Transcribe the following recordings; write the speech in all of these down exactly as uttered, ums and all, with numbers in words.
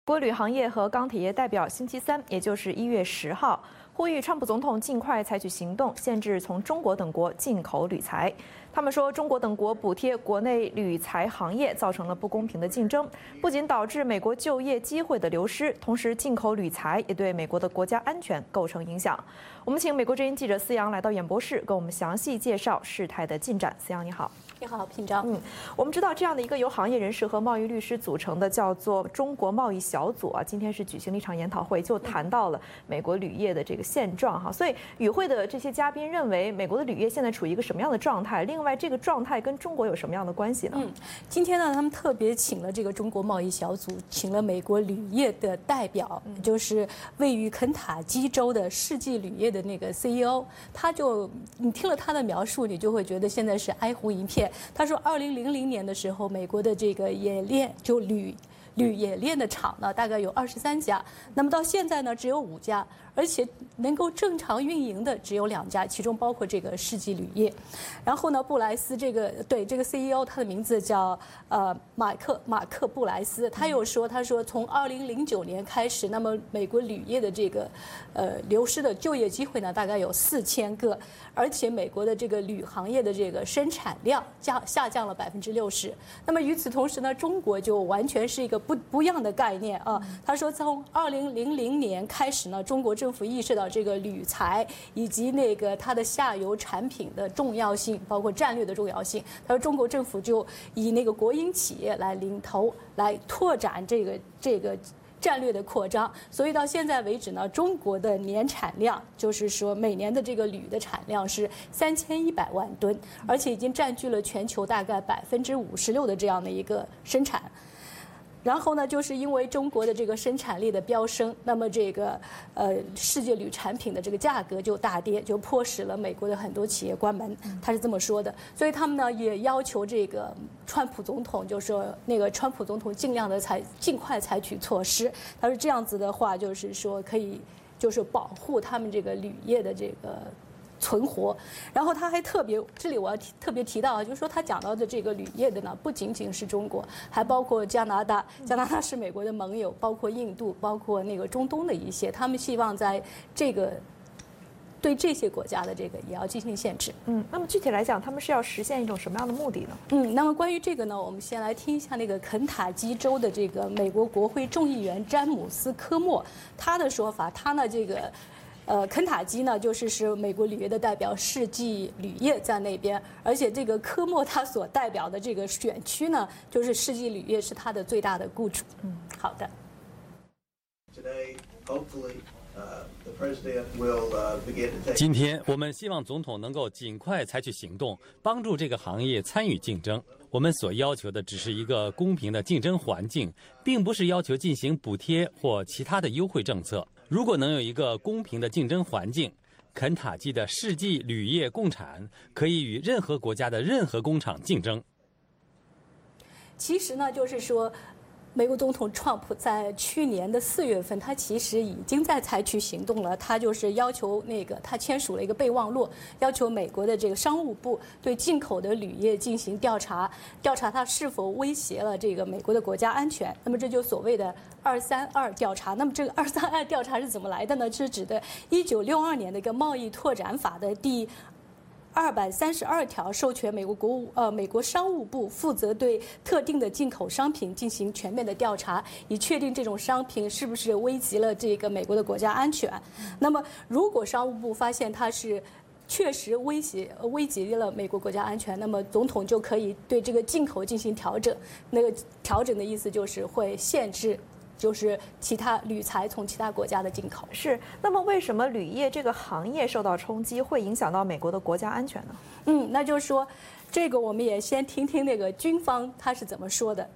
国铝行业和钢铁业代表星期三，也就是一月十号，呼吁川普总统尽快采取行动，限制从中国等国进口铝材。他们说，中国等国补贴国内铝材行业，造成了不公平的竞争，不仅导致美国就业机会的流失，同时进口铝材也对美国的国家安全构成影响。我们请美国之音记者思阳来到演播室，跟我们详细介绍事态的进展。思阳，你好。 你好，品章。 嗯，我们知道这样的一个由行业人士和贸易律师组成的叫做中国贸易小组啊，今天是举行了一场研讨会，就谈到了美国铝业的这个现状哈。所以与会的这些嘉宾认为，美国的铝业现在处于一个什么样的状态？另外，这个状态跟中国有什么样的关系呢？ 嗯，今天呢，他们特别请了这个中国贸易小组，请了美国铝业的代表，嗯、就是位于肯塔基州的世纪铝业的那个 C E O， 他就你听了他的描述，你就会觉得现在是哀鸿一片。他说，二零零零年的时候，美国的这个冶炼就铝铝冶炼的厂呢，大概有二十三家，那么到现在呢，只有五家，而且能够正常运营的只有两家，其中包括这个世纪铝业。然后呢，布莱斯这个对这个 C E O， 他的名字叫呃马克马克布莱斯，他又说，他说从二零零九年开始，那么美国铝业的这个呃流失的就业机会呢，大概有四千个，而且美国的这个铝行业的这个生产量降下降了百分之六十。那么与此同时呢，中国就完全是一个不不一样的概念啊。他说，从二零零零年开始呢，中国政府意识到这个铝材以及那个它的下游产品的重要性，包括战略的重要性。他说，中国政府就以那个国营企业来领头，来拓展这个这个战略的扩张。所以到现在为止呢，中国的年产量，就是说每年的这个铝的产量是三千一百万吨，而且已经占据了全球大概百分之五十六的这样的一个生产。然后呢，就是因为中国的这个生产力的飙升，那么这个呃世界铝产品的这个价格就大跌，就迫使了美国的很多企业关门。他是这么说的，所以他们呢也要求这个川普总统，就说那个川普总统尽量的采尽快采取措施。他说这样子的话，就是说可以就是保护他们这个铝业的这个存活。然后他还特别，这里我要提特别提到啊，就是说他讲到的这个铝业的呢，不仅仅是中国，还包括加拿大。加拿大是美国的盟友，包括印度，包括那个中东的一些，他们希望在这个对这些国家的这个也要进行限制。 嗯，那么具体来讲，他们是要实现一种什么样的目的呢？ 嗯，那么关于这个呢，我们先来听一下那个肯塔基州的这个美国国会众议员詹姆斯科莫他的说法。他呢这个。呃，肯塔基呢，就是是美国铝业的代表，世纪铝业在那边，而且这个科莫他所代表的这个选区呢，就是世纪铝业是他的最大的雇主。嗯，好的。 今天我们希望总统能够尽快采取行动，帮助这个行业参与竞争。我们所要求的只是一个公平的竞争环境，并不是要求进行补贴或其他的优惠政策。如果能有一个公平的竞争环境，肯塔基的世纪铝业共产可以与任何国家的任何工厂竞争。 其实呢，就是说，美国总统川普在去年的四月份，他其实已经在采取行动了。他就是要求那个，他签署了一个备忘录，要求美国的这个商务部对进口的铝业进行调查，调查它是否威胁了这个美国的国家安全。那么这就所谓的二三二调查。那么这个二三二调查是怎么来的呢？是指的一九六二年的一个贸易拓展法的第二百三十二条，授权美国国务呃美国商务部负责对特定的进口商品进行全面的调查，以确定这种商品是不是危及了这个美国的国家安全。那么，如果商务部发现它是确实威胁危及了美国国家安全，那么总统就可以对这个进口进行调整。那个调整的意思就是会限制。就是其他铝材从其他国家的进口。 是，那么为什么铝业这个行业受到冲击，会影响到美国的国家安全呢？ 嗯，那就是说，这个我们也先听听那个军方他是怎么说的。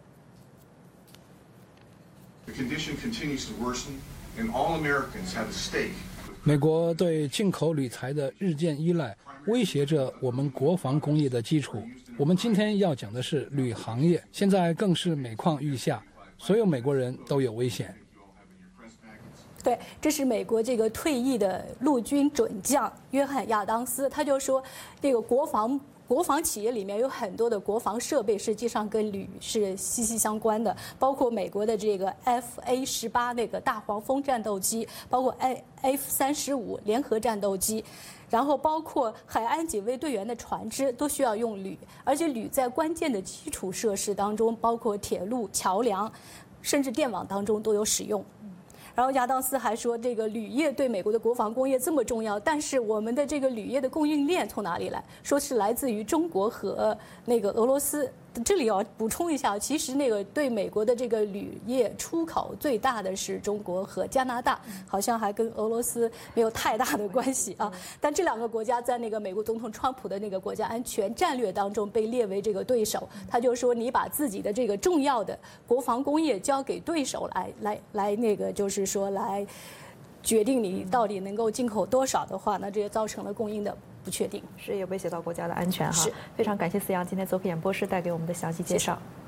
美国对进口铝材的日渐依赖，威胁着我们国防工业的基础。我们今天要讲的是铝行业，现在更是每况愈下。所有美国人都有危险。 对，这是美国这个退役的陆军准将约翰亚当斯，他就说，这个国防国防企业里面有很多的国防设备，实际上跟铝是息息相关的，包括美国的这个 F A 十八那个大黄蜂战斗机，包括 F 三十五联合战斗机，然后包括海岸警卫队员的船只都需要用铝，而且铝在关键的基础设施当中，包括铁路、桥梁，甚至电网当中都有使用。然后亚当斯还说，这个铝业对美国的国防工业这么重要，但是我们的这个铝业的供应链从哪里来？说是来自于中国和那个俄罗斯。这里要补充一下，其实那个对美国的这个铝业出口最大的是中国和加拿大，好像还跟俄罗斯没有太大的关系啊。但这两个国家在那个美国总统川普的那个国家安全战略当中被列为这个对手。他就说，你把自己的这个重要的国防工业交给对手来来来那个就是说来决定你到底能够进口多少的话，那这也造成了供应的不确定， 是也威胁到国家的安全哈。 是， 非常感谢思阳今天做客演播室带给我们的详细介绍。谢谢。